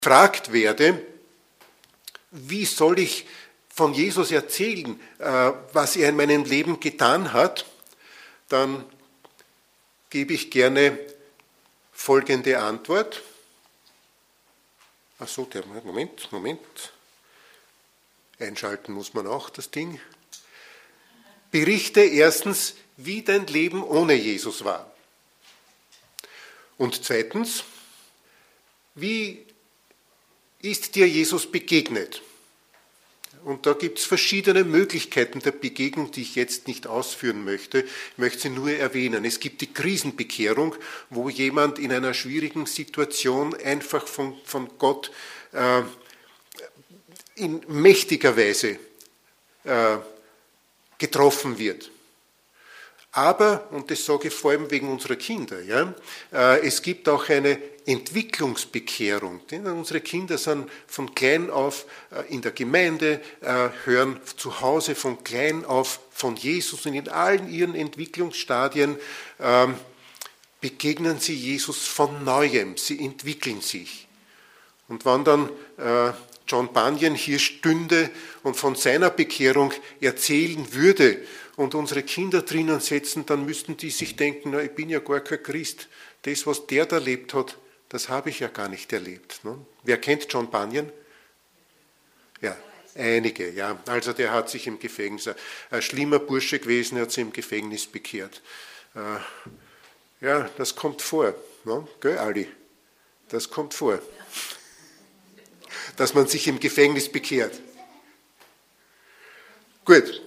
gefragt werde, wie soll ich von Jesus erzählen, was er in meinem Leben getan hat, dann gebe ich gerne folgende Antwort. Achso, Moment. Einschalten muss man auch, das Ding. Berichte erstens, wie dein Leben ohne Jesus war. Und zweitens, wie ist dir Jesus begegnet? Und da gibt es verschiedene Möglichkeiten der Begegnung, die ich jetzt nicht ausführen möchte. Ich möchte sie nur erwähnen. Es gibt die Krisenbekehrung, wo jemand in einer schwierigen Situation einfach von Gott in mächtiger Weise getroffen wird. Aber, und das sage ich vor allem wegen unserer Kinder, ja, es gibt auch eine Entwicklungsbekehrung. Denn unsere Kinder sind von klein auf in der Gemeinde, hören zu Hause von klein auf von Jesus und in allen ihren Entwicklungsstadien begegnen sie Jesus von Neuem, sie entwickeln sich. Und wenn dann John Bunyan hier stünde und von seiner Bekehrung erzählen würde und unsere Kinder drinnen setzen, dann müssten die sich denken, na, ich bin ja gar kein Christ. Das, was der da erlebt hat, das habe ich ja gar nicht erlebt. Ne? Wer kennt John Bunyan? Ja, einige. Ja. Also der hat sich im Gefängnis, ein schlimmer Bursche gewesen, er hat sich im Gefängnis bekehrt. Ja, das kommt vor. Ne? Gell, Ali? Das kommt vor. Dass man sich im Gefängnis bekehrt. Gut.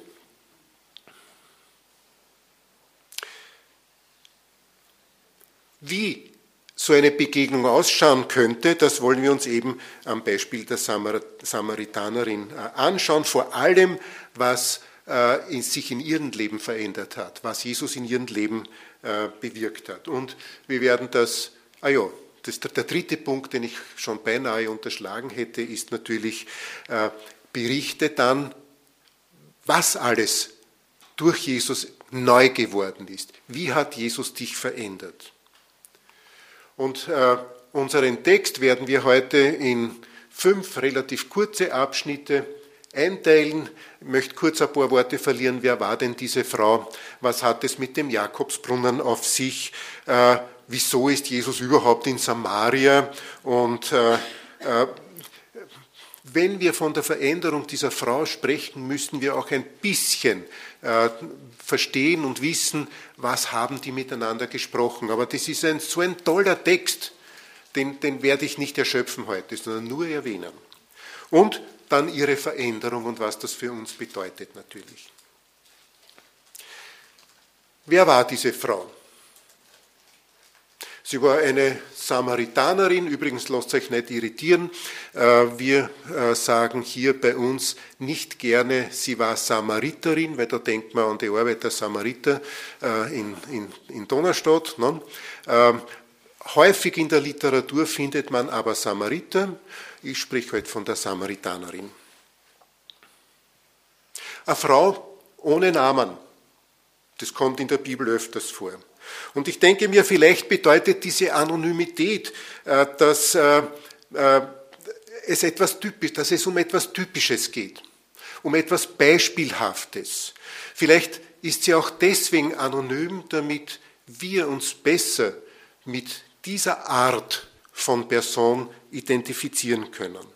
Wie so eine Begegnung ausschauen könnte, das wollen wir uns eben am Beispiel der Samaritanerin anschauen. Vor allem, was sich in ihrem Leben verändert hat, was Jesus in ihrem Leben bewirkt hat. Und wir werden das, der dritte Punkt, den ich schon beinahe unterschlagen hätte, ist natürlich, berichte dann, was alles durch Jesus neu geworden ist. Wie hat Jesus dich verändert? Und unseren Text werden wir heute in 5 relativ kurze Abschnitte einteilen. Ich möchte kurz ein paar Worte verlieren. Wer war denn diese Frau? Was hat es mit dem Jakobsbrunnen auf sich? Wieso ist Jesus überhaupt in Samaria? Und wenn wir von der Veränderung dieser Frau sprechen, müssen wir auch ein bisschen verstehen und wissen, was haben die miteinander gesprochen. Aber das ist so ein toller Text, den werde ich nicht erschöpfen heute, sondern nur erwähnen. Und dann ihre Veränderung und was das für uns bedeutet natürlich. Wer war diese Frau? Sie war eine Samaritanerin, übrigens lasst euch nicht irritieren, wir sagen hier bei uns nicht gerne, sie war Samariterin, weil da denkt man an die Arbeit der Samariter in Donaustadt. Ne? Häufig in der Literatur findet man aber Samariter, ich spreche heute von der Samaritanerin. Eine Frau ohne Namen, das kommt in der Bibel öfters vor. Und ich denke mir, vielleicht bedeutet diese Anonymität, dass es um etwas Typisches geht, um etwas Beispielhaftes. Vielleicht ist sie auch deswegen anonym, damit wir uns besser mit dieser Art von Person identifizieren können.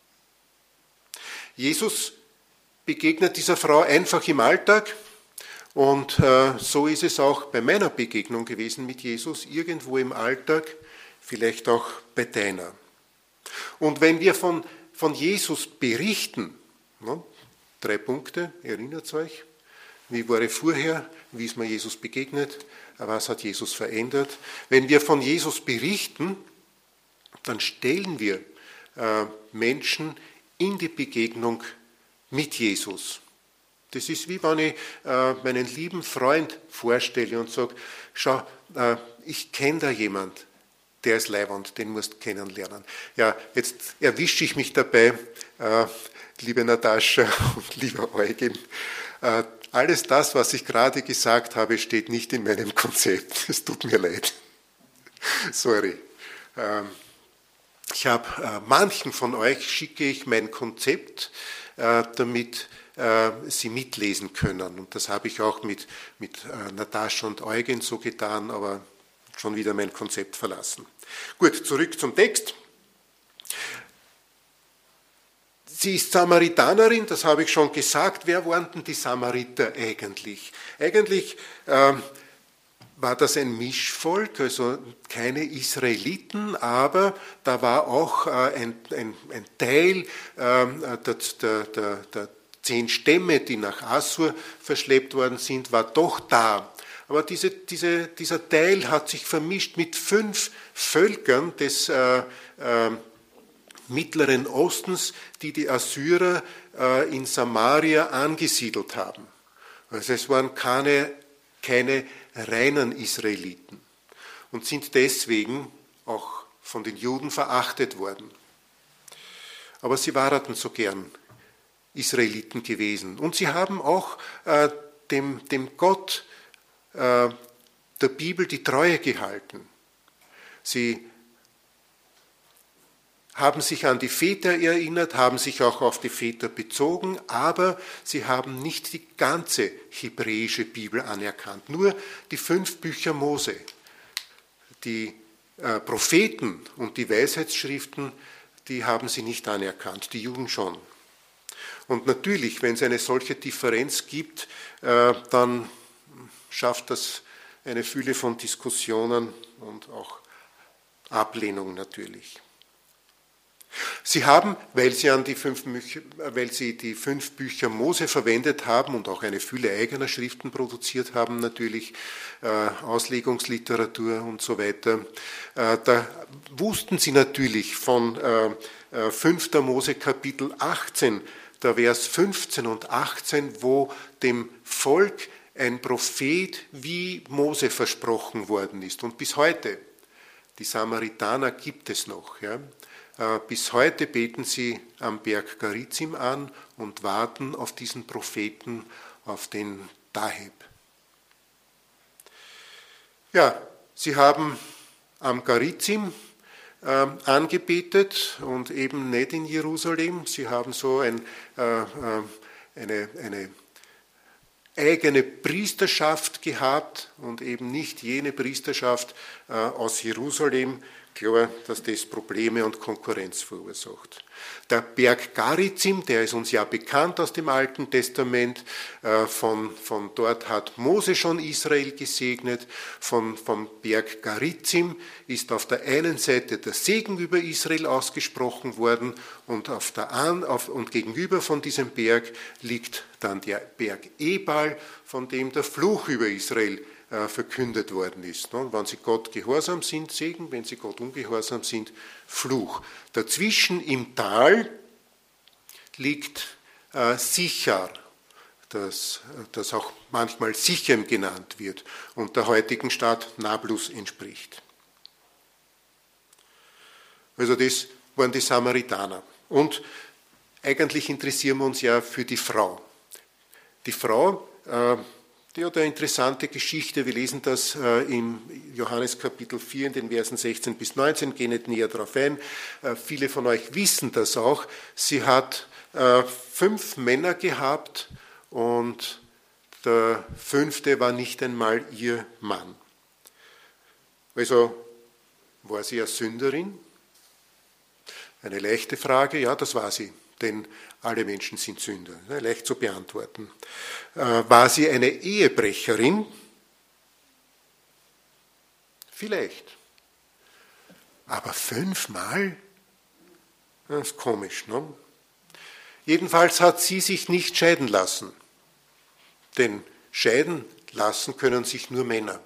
Jesus begegnet dieser Frau einfach im Alltag. Und so ist es auch bei meiner Begegnung gewesen mit Jesus, irgendwo im Alltag, vielleicht auch bei deiner. Und wenn wir von Jesus berichten, 3 Punkte, erinnert euch, wie war er vorher, wie ist mir Jesus begegnet, was hat Jesus verändert. Wenn wir von Jesus berichten, dann stellen wir Menschen in die Begegnung mit Jesus. Das ist wie wenn ich meinen lieben Freund vorstelle und sage, schau, ich kenne da jemand, der ist leiwand, den musst du kennenlernen. Ja, jetzt erwische ich mich dabei, liebe Natascha und lieber Eugen, alles das, was ich gerade gesagt habe, steht nicht in meinem Konzept. Es tut mir leid. Sorry. Ich habe manchen von euch schicke ich mein Konzept, damit Sie mitlesen können. Und das habe ich auch mit Natascha und Eugen so getan, aber schon wieder mein Konzept verlassen. Gut, zurück zum Text. Sie ist Samaritanerin, das habe ich schon gesagt. Wer waren denn die Samariter eigentlich? Eigentlich war das ein Mischvolk, also keine Israeliten, aber da war auch ein Teil der 10 Stämme, die nach Assur verschleppt worden sind, war doch da. Aber dieser Teil hat sich vermischt mit 5 Völkern des Mittleren Ostens, die Assyrer in Samaria angesiedelt haben. Also es waren keine reinen Israeliten und sind deswegen auch von den Juden verachtet worden. Aber sie waren so gern Israeliten gewesen. Und sie haben auch dem Gott der Bibel die Treue gehalten. Sie haben sich an die Väter erinnert, haben sich auch auf die Väter bezogen, aber sie haben nicht die ganze hebräische Bibel anerkannt, nur die 5 Bücher Mose. Die Propheten und die Weisheitsschriften, die haben sie nicht anerkannt, die Juden schon. Und natürlich, wenn es eine solche Differenz gibt, dann schafft das eine Fülle von Diskussionen und auch Ablehnung natürlich. Sie haben, weil sie die 5 Bücher Mose verwendet haben und auch eine Fülle eigener Schriften produziert haben, natürlich Auslegungsliteratur und so weiter, da wussten sie natürlich von 5. Mose Kapitel 18, der Vers 15 und 18, wo dem Volk ein Prophet wie Mose versprochen worden ist. Und bis heute, die Samaritaner gibt es noch, ja. Bis heute beten sie am Berg Garizim an und warten auf diesen Propheten, auf den Daheb. Ja, sie haben am Garizim angebetet und eben nicht in Jerusalem. Sie haben so eine eigene Priesterschaft gehabt und eben nicht jene Priesterschaft aus Jerusalem. Klar, dass das Probleme und Konkurrenz verursacht. Der Berg Garizim, der ist uns ja bekannt aus dem Alten Testament, von dort hat Mose schon Israel gesegnet, vom Berg Garizim ist auf der einen Seite der Segen über Israel ausgesprochen worden und gegenüber von diesem Berg liegt dann der Berg Ebal, von dem der Fluch über Israel verkündet worden ist. Wenn sie Gott gehorsam sind, Segen, wenn sie Gott ungehorsam sind, Fluch. Dazwischen im Tal liegt Sichar, das auch manchmal Sichem genannt wird und der heutigen Stadt Nablus entspricht. Also das waren die Samaritaner. Und eigentlich interessieren wir uns ja für die Frau. Die Frau, die hat eine interessante Geschichte. Wir lesen das im Johannes Kapitel 4 in den Versen 16 bis 19, gehen nicht näher darauf ein. Viele von euch wissen das auch. Sie hat 5 Männer gehabt und der 5. war nicht einmal ihr Mann. Also war sie eine Sünderin? Eine leichte Frage, ja, das war sie. Denn alle Menschen sind Sünder, leicht zu beantworten. War sie eine Ehebrecherin? Vielleicht. Aber 5-mal? Das ist komisch, ne? Jedenfalls hat sie sich nicht scheiden lassen. Denn scheiden lassen können sich nur Männer.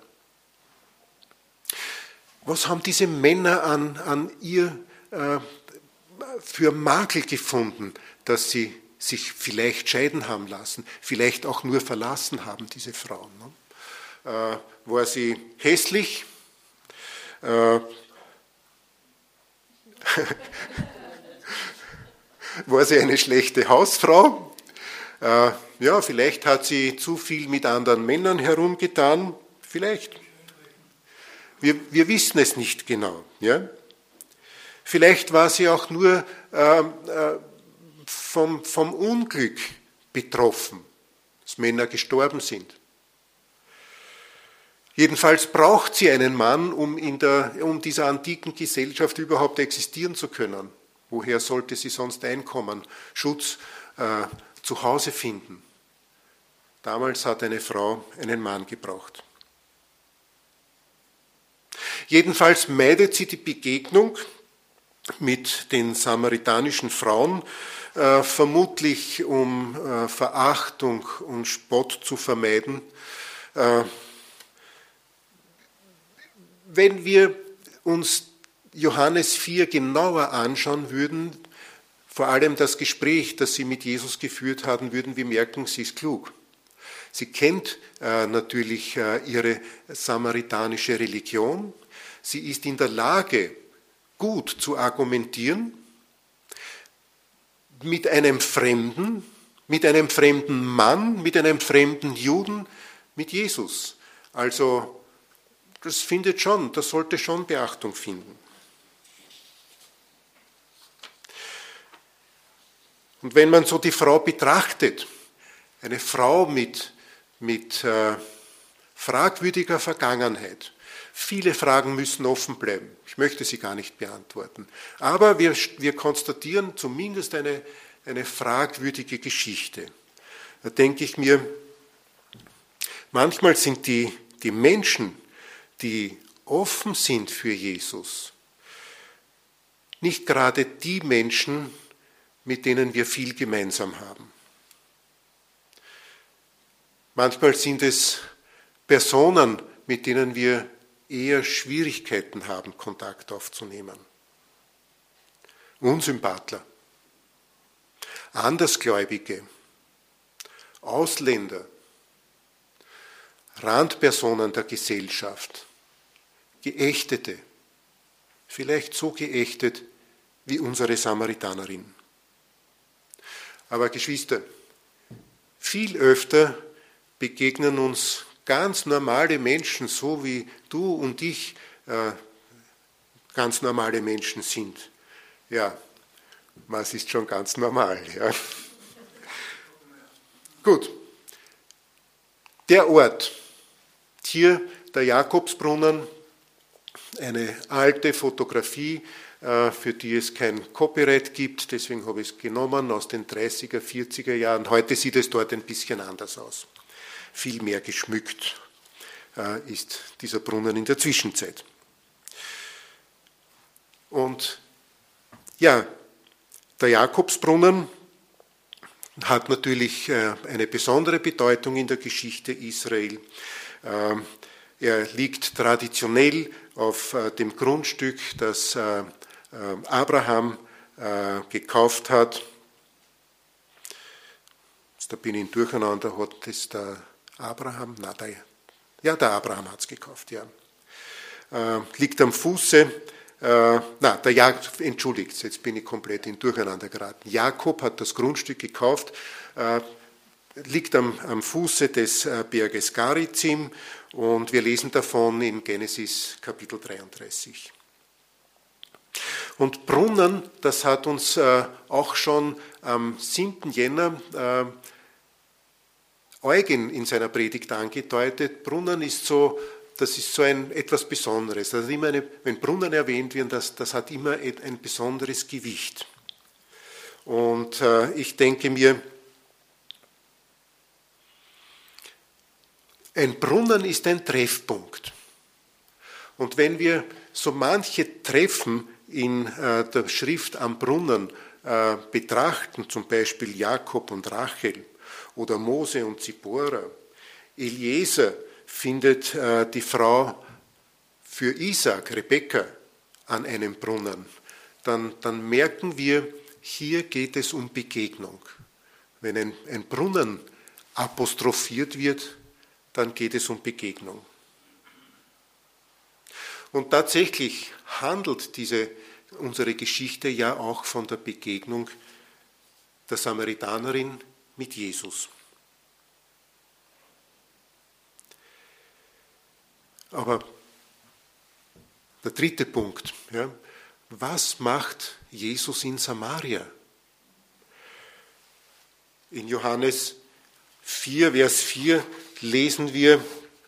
Was haben diese Männer an ihr für Makel gefunden, dass sie sich vielleicht scheiden haben lassen, vielleicht auch nur verlassen haben, diese Frauen? War sie hässlich? War sie eine schlechte Hausfrau? Ja, vielleicht hat sie zu viel mit anderen Männern herumgetan. Vielleicht. Wir wissen es nicht genau. Ja? Vielleicht war sie auch nur vom Unglück betroffen, dass Männer gestorben sind. Jedenfalls braucht sie einen Mann, um dieser antiken Gesellschaft überhaupt existieren zu können. Woher sollte sie sonst Einkommen, Schutz zu Hause finden? Damals hat eine Frau einen Mann gebraucht. Jedenfalls meidet sie die Begegnung mit den samaritanischen Frauen, vermutlich um Verachtung und Spott zu vermeiden. Wenn wir uns Johannes 4 genauer anschauen würden, vor allem das Gespräch, das sie mit Jesus geführt haben, würden wir merken, sie ist klug. Sie kennt natürlich ihre samaritanische Religion. Sie ist in der Lage, gut zu argumentieren mit einem fremden Mann, mit einem fremden Juden, mit Jesus. Also das sollte schon Beachtung finden. Und wenn man so die Frau betrachtet, eine Frau mit fragwürdiger Vergangenheit, viele Fragen müssen offen bleiben. Ich möchte sie gar nicht beantworten. Aber wir konstatieren zumindest eine fragwürdige Geschichte. Da denke ich mir, manchmal sind die Menschen, die offen sind für Jesus, nicht gerade die Menschen, mit denen wir viel gemeinsam haben. Manchmal sind es Personen, mit denen wir eher Schwierigkeiten haben, Kontakt aufzunehmen. Unsympathler, Andersgläubige, Ausländer, Randpersonen der Gesellschaft, Geächtete, vielleicht so geächtet wie unsere Samaritanerin. Aber Geschwister, viel öfter begegnen uns ganz normale Menschen, so wie du und ich ganz normale Menschen sind. Ja, was ist schon ganz normal? Ja. Gut, der Ort, hier der Jakobsbrunnen, eine alte Fotografie, für die es kein Copyright gibt, deswegen habe ich es genommen aus den 30er, 40er Jahren. Heute sieht es dort ein bisschen anders aus. Viel mehr geschmückt ist dieser Brunnen in der Zwischenzeit. Und ja, der Jakobsbrunnen hat natürlich eine besondere Bedeutung in der Geschichte Israel. Er liegt traditionell auf dem Grundstück, das Abraham gekauft hat. Da bin ich durcheinander, hat das der Abraham? Der Abraham hat es gekauft, ja. Liegt am Fuße, entschuldigt, jetzt bin ich komplett in Durcheinander geraten. Jakob hat das Grundstück gekauft, liegt am Fuße des Berges Garizim und wir lesen davon in Genesis Kapitel 33. Und Brunnen, das hat uns auch schon am 7. Jänner Eugen in seiner Predigt angedeutet. Brunnen ist so ein etwas Besonderes. Also immer wenn Brunnen erwähnt werden, das hat immer ein besonderes Gewicht. Und ich denke mir, ein Brunnen ist ein Treffpunkt. Und wenn wir so manche Treffen in der Schrift am Brunnen betrachten, zum Beispiel Jakob und Rachel oder Mose und Zippora, Eliezer findet die Frau für Isaak, Rebekka, an einem Brunnen, dann merken wir, hier geht es um Begegnung. Wenn ein Brunnen apostrophiert wird, dann geht es um Begegnung. Und tatsächlich handelt unsere Geschichte ja auch von der Begegnung der Samaritanerin mit Jesus. Aber der dritte Punkt, ja, was macht Jesus in Samaria? In Johannes 4, Vers 4 lesen wir,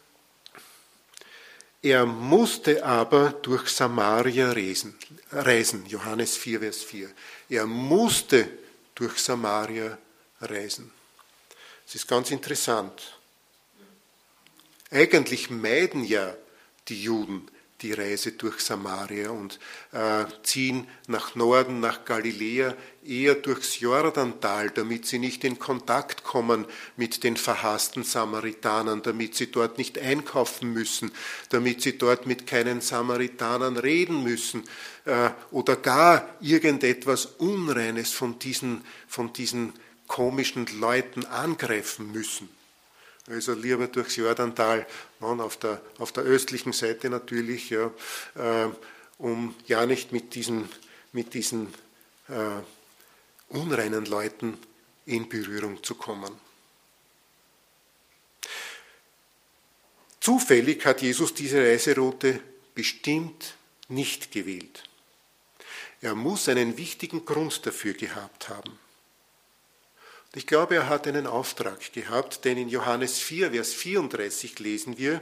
er musste aber durch Samaria reisen. Johannes 4, Vers 4. Er musste durch Samaria reisen. Das ist ganz interessant. Eigentlich meiden ja die Juden die Reise durch Samaria und ziehen nach Norden, nach Galiläa, eher durchs Jordantal, damit sie nicht in Kontakt kommen mit den verhassten Samaritanern, damit sie dort nicht einkaufen müssen, damit sie dort mit keinen Samaritanern reden müssen oder gar irgendetwas Unreines von diesen komischen Leuten angreifen müssen. Also lieber durchs Jordantal, auf der östlichen Seite natürlich, ja, um ja nicht mit diesen unreinen Leuten in Berührung zu kommen. Zufällig hat Jesus diese Reiseroute bestimmt nicht gewählt. Er muss einen wichtigen Grund dafür gehabt haben. Ich glaube, er hat einen Auftrag gehabt, denn in Johannes 4, Vers 34 lesen wir,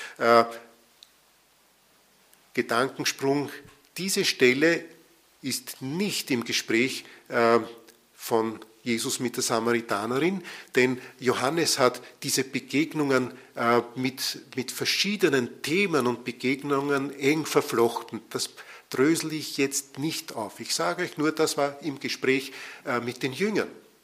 Gedankensprung, diese Stelle ist nicht im Gespräch von Jesus mit der Samaritanerin, denn Johannes hat diese Begegnungen mit verschiedenen Themen und Begegnungen eng verflochten. Das drösel ich jetzt nicht auf. Ich sage euch nur, das war im Gespräch mit den Jüngern.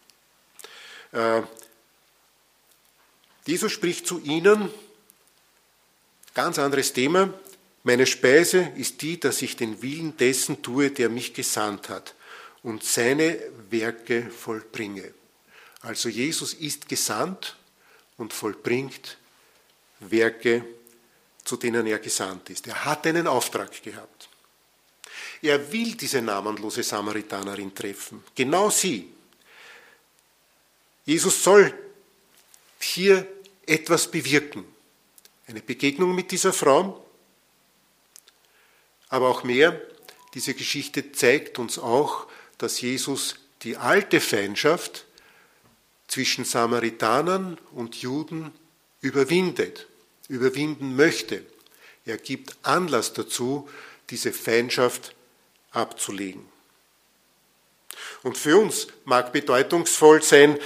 Jesus spricht zu ihnen, ganz anderes Thema, meine Speise ist die, dass ich den Willen dessen tue, der mich gesandt hat und seine Werke vollbringe. Also Jesus ist gesandt und vollbringt Werke, zu denen er gesandt ist. Er hat einen Auftrag gehabt. Er will diese namenlose Samaritanerin treffen, genau sie. Jesus soll hier etwas bewirken. Eine Begegnung mit dieser Frau, aber auch mehr. Diese Geschichte zeigt uns auch, dass Jesus die alte Feindschaft zwischen Samaritanern und Juden überwinden möchte. Er gibt Anlass dazu, diese Feindschaft abzulegen. Und für uns mag bedeutungsvoll sein,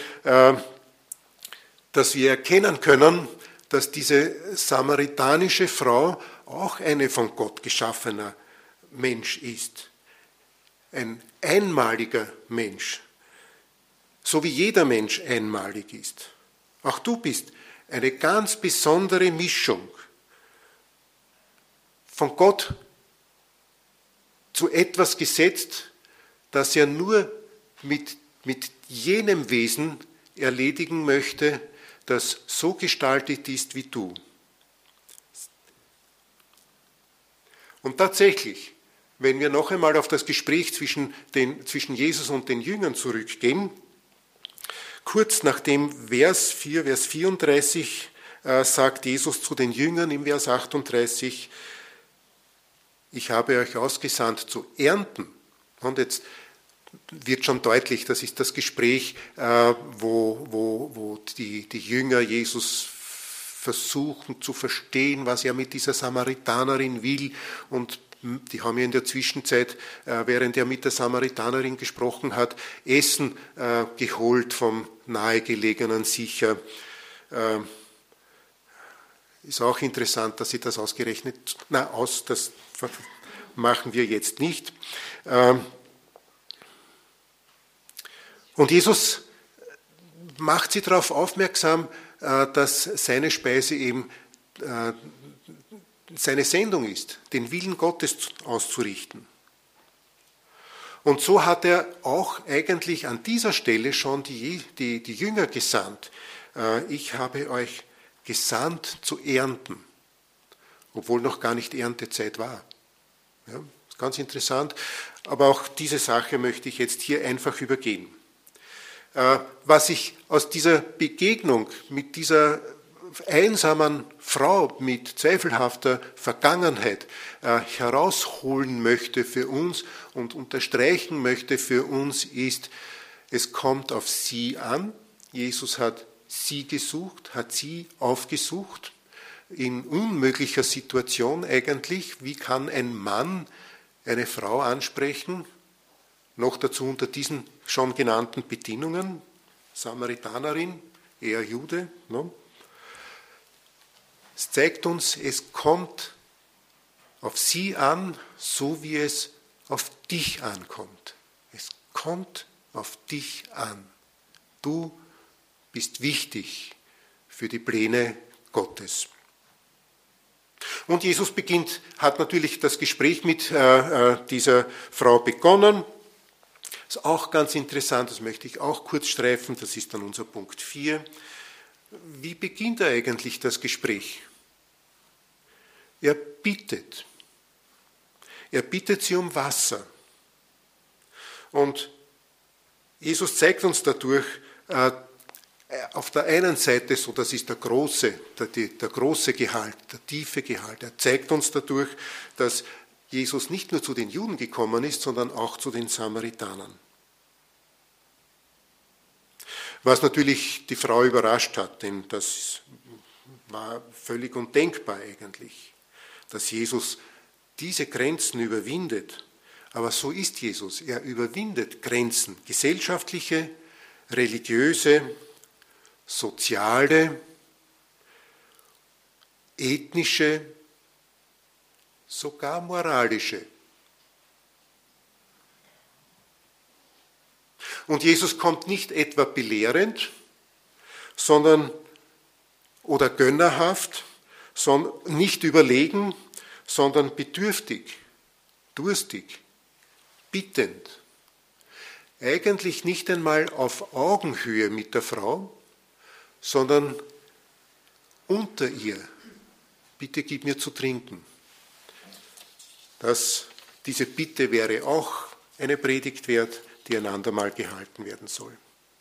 dass wir erkennen können, dass diese samaritanische Frau auch eine von Gott geschaffener Mensch ist. Ein einmaliger Mensch, so wie jeder Mensch einmalig ist. Auch du bist eine ganz besondere Mischung von Gott zu etwas gesetzt, das er nur mit jenem Wesen erledigen möchte, das so gestaltet ist wie du. Und tatsächlich, wenn wir noch einmal auf das Gespräch zwischen Jesus und den Jüngern zurückgehen, kurz nach dem Vers 34, sagt Jesus zu den Jüngern im Vers 38, ich habe euch ausgesandt zu ernten. Und jetzt wird schon deutlich, das ist das Gespräch, wo die Jünger Jesus versuchen zu verstehen, was er mit dieser Samaritanerin will. Und die haben ja in der Zwischenzeit, während er mit der Samaritanerin gesprochen hat, Essen geholt vom nahegelegenen Sicher. Ist auch interessant, dass sie das ausgerechnet, das machen wir jetzt nicht. Und Jesus macht sie darauf aufmerksam, dass seine Speise eben seine Sendung ist, den Willen Gottes auszurichten. Und so hat er auch eigentlich an dieser Stelle schon die Jünger gesandt. Ich habe euch gesandt zu ernten, obwohl noch gar nicht Erntezeit war. Ja, ist ganz interessant, aber auch diese Sache möchte ich jetzt hier einfach übergehen. Was ich aus dieser Begegnung mit dieser einsamen Frau mit zweifelhafter Vergangenheit herausholen möchte für uns und unterstreichen möchte für uns, ist, es kommt auf sie an. Jesus hat sie gesucht, hat sie aufgesucht, in unmöglicher Situation eigentlich. Wie kann ein Mann eine Frau ansprechen? Noch dazu unter diesen schon genannten Bedingungen. Samaritanerin, er Jude. No? Es zeigt uns, es kommt auf sie an, so wie es auf dich ankommt. Es kommt auf dich an. Du bist wichtig für die Pläne Gottes. Und Jesus hat natürlich das Gespräch mit dieser Frau begonnen. Das ist auch ganz interessant, das möchte ich auch kurz streifen, das ist dann unser Punkt 4. Wie beginnt er eigentlich das Gespräch? Er bittet. Er bittet sie um Wasser. Und Jesus zeigt uns dadurch auf der einen Seite, so das ist der große Gehalt, der tiefe Gehalt. Er zeigt uns dadurch, dass Jesus nicht nur zu den Juden gekommen ist, sondern auch zu den Samaritanern. Was natürlich die Frau überrascht hat, denn das war völlig undenkbar eigentlich, dass Jesus diese Grenzen überwindet. Aber so ist Jesus. Er überwindet Grenzen, gesellschaftliche, religiöse, soziale, ethnische, sogar moralische. Und Jesus kommt nicht etwa belehrend, oder gönnerhaft, sondern nicht überlegen, sondern bedürftig, durstig, bittend. Eigentlich nicht einmal auf Augenhöhe mit der Frau, sondern unter ihr. Bitte gib mir zu trinken. Diese Bitte wäre auch eine Predigt wert, die ein andermal gehalten werden soll.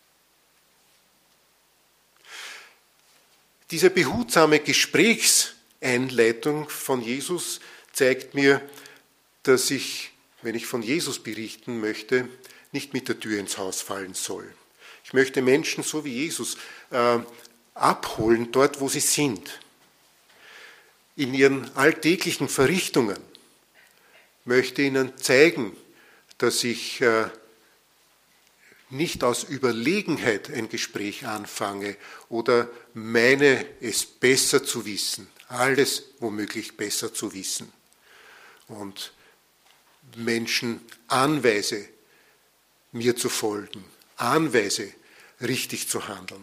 Diese behutsame Gesprächseinleitung von Jesus zeigt mir, dass ich, wenn ich von Jesus berichten möchte, nicht mit der Tür ins Haus fallen soll. Ich möchte Menschen so wie Jesus abholen, dort wo sie sind. In ihren alltäglichen Verrichtungen möchte ihnen zeigen, dass ich nicht aus Überlegenheit ein Gespräch anfange oder meine, es besser zu wissen, alles womöglich besser zu wissen und Menschen anweise, mir zu folgen, anweise, richtig zu handeln.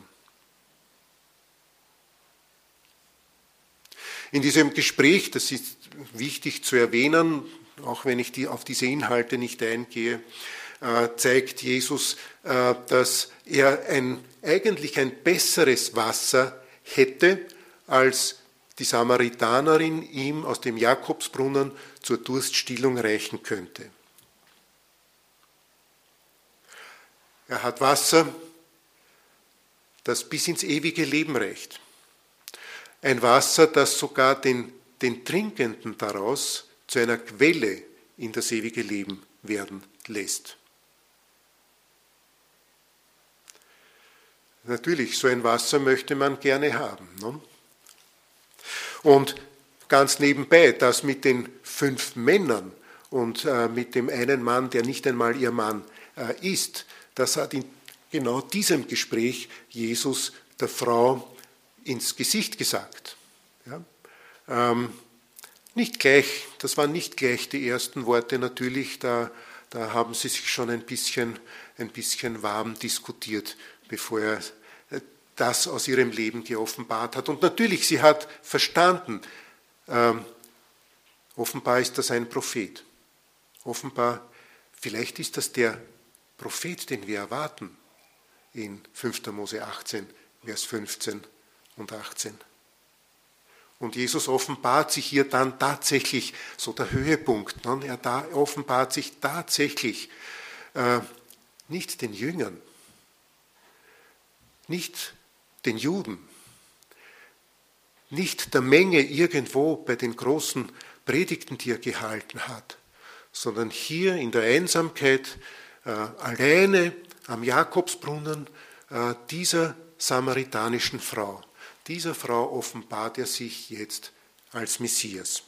In diesem Gespräch, das ist wichtig zu erwähnen, auch wenn ich auf diese Inhalte nicht eingehe, zeigt Jesus, dass er eigentlich ein besseres Wasser hätte, als die Samaritanerin ihm aus dem Jakobsbrunnen zur Durststillung reichen könnte. Er hat Wasser, das bis ins ewige Leben reicht. Ein Wasser, das sogar den Trinkenden daraus zu einer Quelle in das ewige Leben werden lässt. Natürlich, so ein Wasser möchte man gerne haben. Ne? Und ganz nebenbei, das mit den 5 Männern und mit dem einen Mann, der nicht einmal ihr Mann ist, das hat in genau diesem Gespräch Jesus der Frau ins Gesicht gesagt. Ja? Nicht gleich, das waren nicht gleich die ersten Worte natürlich, da haben sie sich schon ein bisschen warm diskutiert, bevor er das aus ihrem Leben geoffenbart hat. Und natürlich, sie hat verstanden, offenbar ist das ein Prophet. Offenbar, vielleicht ist das der Prophet, den wir erwarten in 5. Mose 18, Vers 15 und 18. Und Jesus offenbart sich hier dann tatsächlich, so der Höhepunkt, er offenbart sich tatsächlich nicht den Jüngern, nicht den Juden, nicht der Menge irgendwo bei den großen Predigten, die er gehalten hat, sondern hier in der Einsamkeit, alleine am Jakobsbrunnen, dieser samaritanischen Frau. Dieser Frau offenbart er sich jetzt als Messias.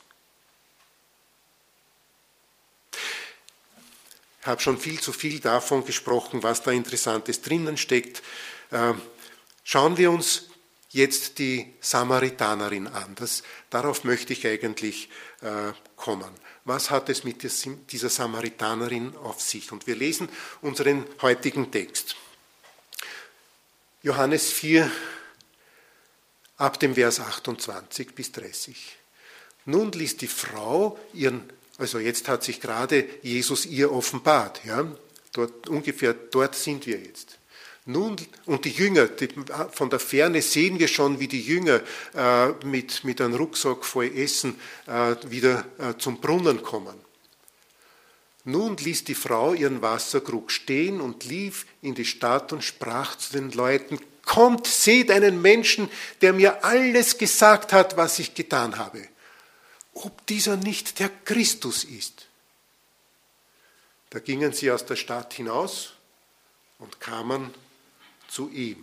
Ich habe schon viel zu viel davon gesprochen, was da Interessantes drinnen steckt. Schauen wir uns jetzt die Samaritanerin an. Darauf möchte ich eigentlich kommen. Was hat es mit dieser Samaritanerin auf sich? Und wir lesen unseren heutigen Text. Johannes 4, ab dem Vers 28 bis 30. Nun ließ die Frau also jetzt hat sich gerade Jesus ihr offenbart. Ja? Ungefähr dort sind wir jetzt. Nun, und die Jünger, von der Ferne sehen wir schon, wie die Jünger mit einem Rucksack voll Essen wieder zum Brunnen kommen. Nun ließ die Frau ihren Wasserkrug stehen und lief in die Stadt und sprach zu den Leuten: Kommt, seht einen Menschen, der mir alles gesagt hat, was ich getan habe. Ob dieser nicht der Christus ist. Da gingen sie aus der Stadt hinaus und kamen zu ihm.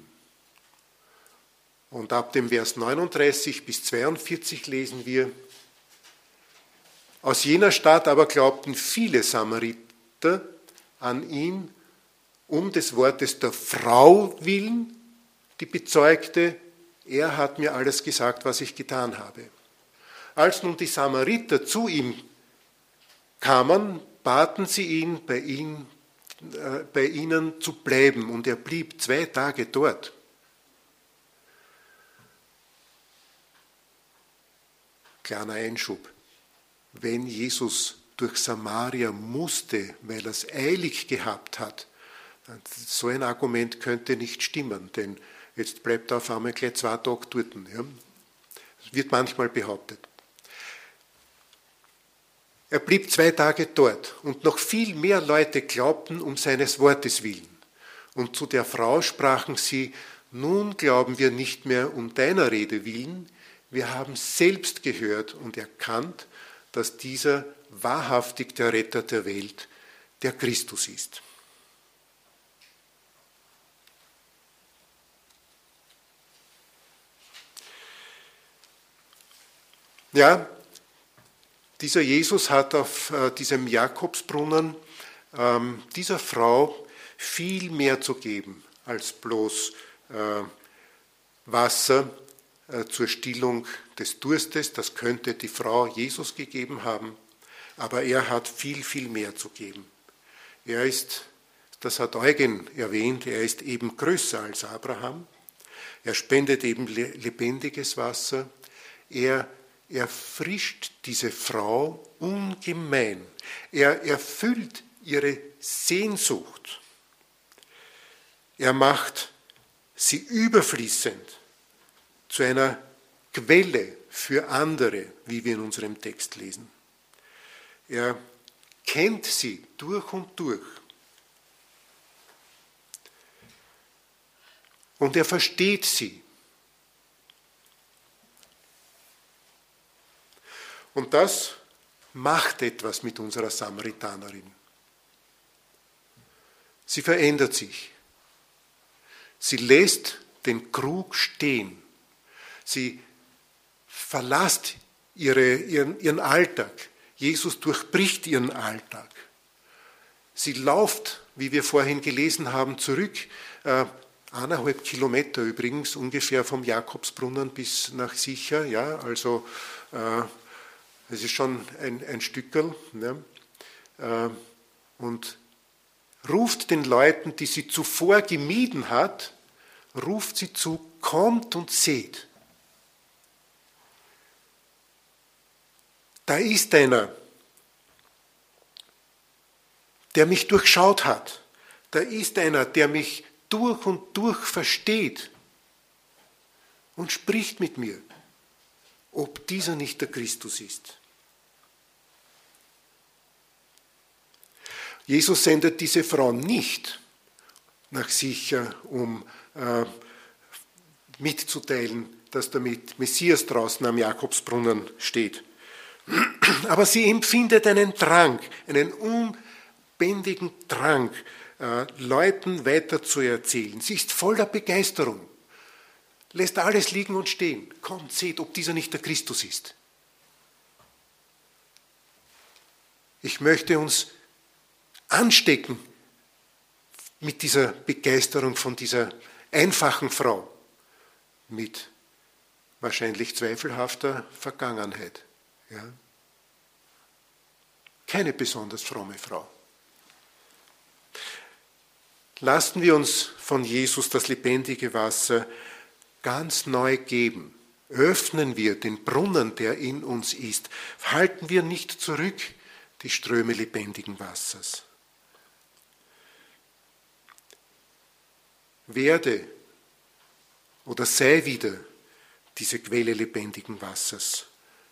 Und ab dem Vers 39 bis 42 lesen wir: Aus jener Stadt aber glaubten viele Samariter an ihn, um des Wortes der Frau willen, die bezeugte, er hat mir alles gesagt, was ich getan habe. Als nun die Samariter zu ihm kamen, baten sie ihn, bei ihnen zu bleiben, und er blieb 2 Tage dort. Kleiner Einschub. Wenn Jesus durch Samaria musste, weil er es eilig gehabt hat, so ein Argument könnte nicht stimmen, denn jetzt bleibt er auf einmal gleich 2 Tage dort. Ja? Das wird manchmal behauptet. Er blieb 2 Tage dort und noch viel mehr Leute glaubten um seines Wortes willen. Und zu der Frau sprachen sie: Nun glauben wir nicht mehr um deiner Rede willen, wir haben selbst gehört und erkannt, dass dieser wahrhaftig der Retter der Welt, der Christus ist. Ja, dieser Jesus hat auf diesem Jakobsbrunnen dieser Frau viel mehr zu geben als bloß Wasser zur Stillung des Durstes. Das könnte die Frau Jesus gegeben haben, aber er hat viel, viel mehr zu geben. Er ist, das hat Eugen erwähnt, er ist eben größer als Abraham. Er spendet eben lebendiges Wasser. Er erfrischt diese Frau ungemein. Er erfüllt ihre Sehnsucht. Er macht sie überfließend zu einer Quelle für andere, wie wir in unserem Text lesen. Er kennt sie durch und durch. Und er versteht sie. Und das macht etwas mit unserer Samaritanerin. Sie verändert sich. Sie lässt den Krug stehen. Sie verlässt ihren Alltag. Jesus durchbricht ihren Alltag. Sie läuft, wie wir vorhin gelesen haben, zurück, 1,5 Kilometer übrigens, ungefähr vom Jakobsbrunnen bis nach Sicher, ja, also es ist schon ein Stückerl, ja, und ruft den Leuten, die sie zuvor gemieden hat, ruft sie zu: Kommt und seht. Da ist einer, der mich durchschaut hat. Da ist einer, der mich durch und durch versteht und spricht mit mir, ob dieser nicht der Christus ist. Jesus sendet diese Frau nicht nach Sicher, um mitzuteilen, dass der Messias draußen am Jakobsbrunnen steht. Aber sie empfindet einen Drang, einen unbändigen Drang, Leuten weiterzuerzählen. Sie ist voller Begeisterung, lässt alles liegen und stehen. Kommt, seht, ob dieser nicht der Christus ist. Ich möchte uns anstecken mit dieser Begeisterung von dieser einfachen Frau mit wahrscheinlich zweifelhafter Vergangenheit. Ja. Keine besonders fromme Frau. Lassen wir uns von Jesus das lebendige Wasser ganz neu geben. Öffnen wir den Brunnen, der in uns ist. Halten wir nicht zurück die Ströme lebendigen Wassers. Werde oder sei wieder diese Quelle lebendigen Wassers.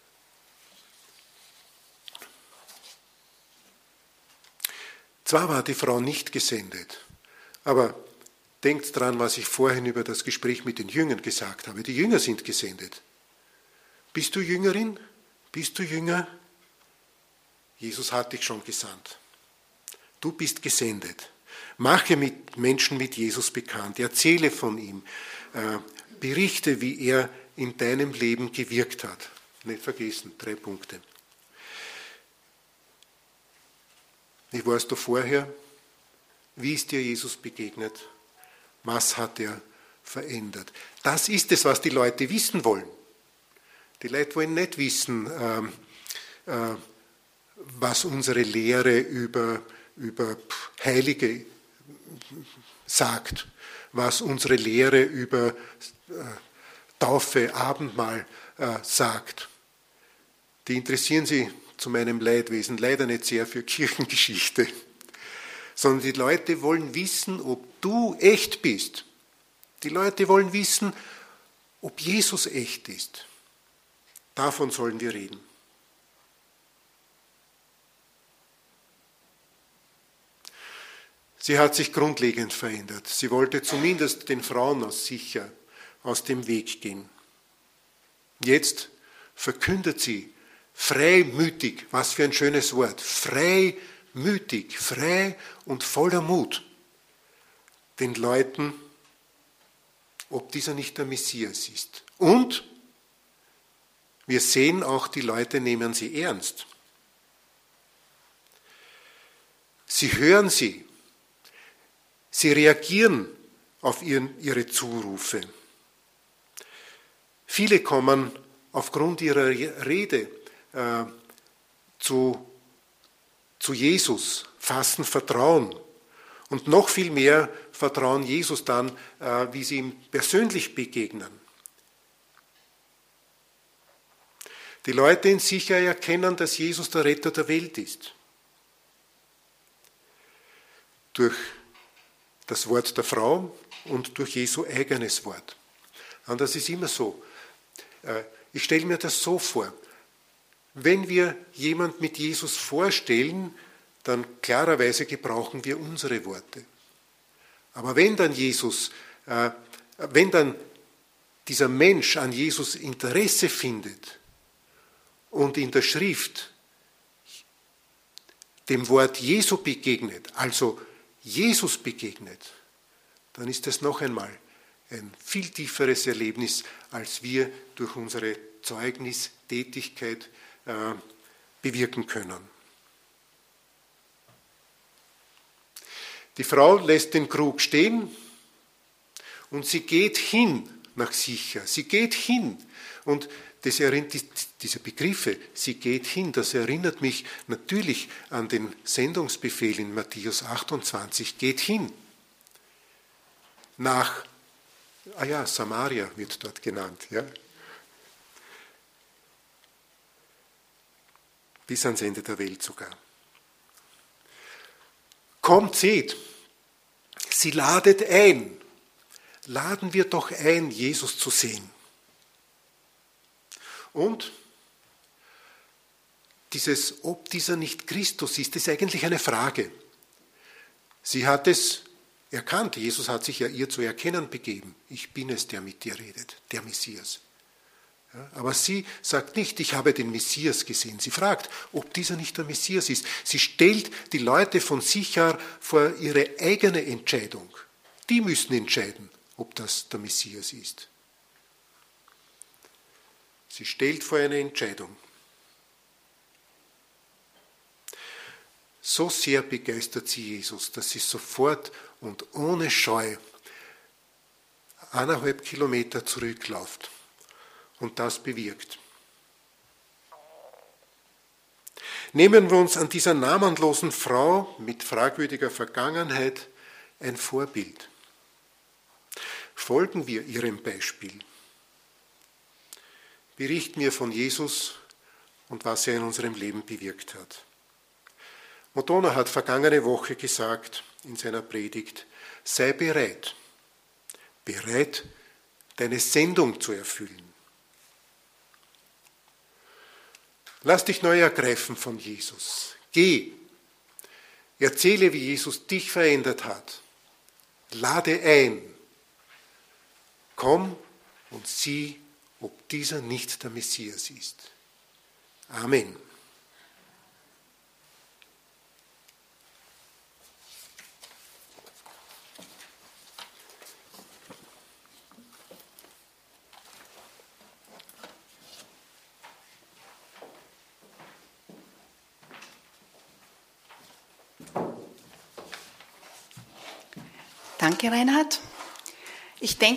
Zwar war die Frau nicht gesendet, aber denkt dran, was ich vorhin über das Gespräch mit den Jüngern gesagt habe. Die Jünger sind gesendet. Bist du Jüngerin? Bist du Jünger? Jesus hat dich schon gesandt. Du bist gesendet. Mache mit Menschen mit Jesus bekannt. Erzähle von ihm. Berichte, wie er in deinem Leben gewirkt hat. Nicht vergessen, 3 Punkte. Wie warst du vorher? Wie ist dir Jesus begegnet? Was hat er verändert? Das ist es, was die Leute wissen wollen. Die Leute wollen nicht wissen, was unsere Lehre über Heilige sagt, was unsere Lehre über Taufe, Abendmahl sagt. Die interessieren sich zu meinem Leidwesen leider nicht sehr für Kirchengeschichte, sondern die Leute wollen wissen, ob du echt bist. Die Leute wollen wissen, ob Jesus echt ist. Davon sollen wir reden. Sie hat sich grundlegend verändert. Sie wollte zumindest den Frauen sicher aus dem Weg gehen. Jetzt verkündet sie freimütig, was für ein schönes Wort, freimütig, frei und voller Mut den Leuten, ob dieser nicht der Messias ist. Und wir sehen auch, die Leute nehmen sie ernst. Sie hören sie. Sie reagieren auf ihre Zurufe. Viele kommen aufgrund ihrer Rede zu Jesus, fassen Vertrauen. Und noch viel mehr vertrauen Jesus dann, wie sie ihm persönlich begegnen. Die Leute in Sicher erkennen, dass Jesus der Retter der Welt ist. Durch das Wort der Frau und durch Jesu eigenes Wort. Und das ist immer so. Ich stelle mir das so vor. Wenn wir jemand mit Jesus vorstellen, dann klarerweise gebrauchen wir unsere Worte. Aber wenn dann dieser Mensch an Jesus Interesse findet und in der Schrift dem Wort Jesu begegnet, also Jesus begegnet, dann ist das noch einmal ein viel tieferes Erlebnis, als wir durch unsere Zeugnistätigkeit bewirken können. Die Frau lässt den Krug stehen und sie geht hin nach Sicher. Sie geht hin. Und diese Begriffe, sie geht hin, das erinnert mich natürlich an den Sendungsbefehl in Matthäus 28, geht hin. Nach, Samaria wird dort genannt, ja. Bis ans Ende der Welt sogar. Kommt, seht, sie ladet ein. Laden wir doch ein, Jesus zu sehen. Und ob dieser nicht Christus ist, ist eigentlich eine Frage. Sie hat es erkannt. Jesus hat sich ja ihr zu erkennen begeben. Ich bin es, der mit dir redet, der Messias. Ja, aber sie sagt nicht, ich habe den Messias gesehen. Sie fragt, ob dieser nicht der Messias ist. Sie stellt die Leute von Sichar vor ihre eigene Entscheidung. Die müssen entscheiden, ob das der Messias ist. Sie stellt vor eine Entscheidung. So sehr begeistert sie Jesus, dass sie sofort und ohne Scheu 1,5 Kilometer zurückläuft und das bewirkt. Nehmen wir uns an dieser namenlosen Frau mit fragwürdiger Vergangenheit ein Vorbild. Folgen wir ihrem Beispiel. Berichten wir von Jesus und was er in unserem Leben bewirkt hat. Modona hat vergangene Woche gesagt in seiner Predigt, sei bereit, deine Sendung zu erfüllen. Lass dich neu ergreifen von Jesus. Geh, erzähle, wie Jesus dich verändert hat. Lade ein. Komm und sieh, ob dieser nicht der Messias ist. Amen. Danke, Reinhard. Ich denke,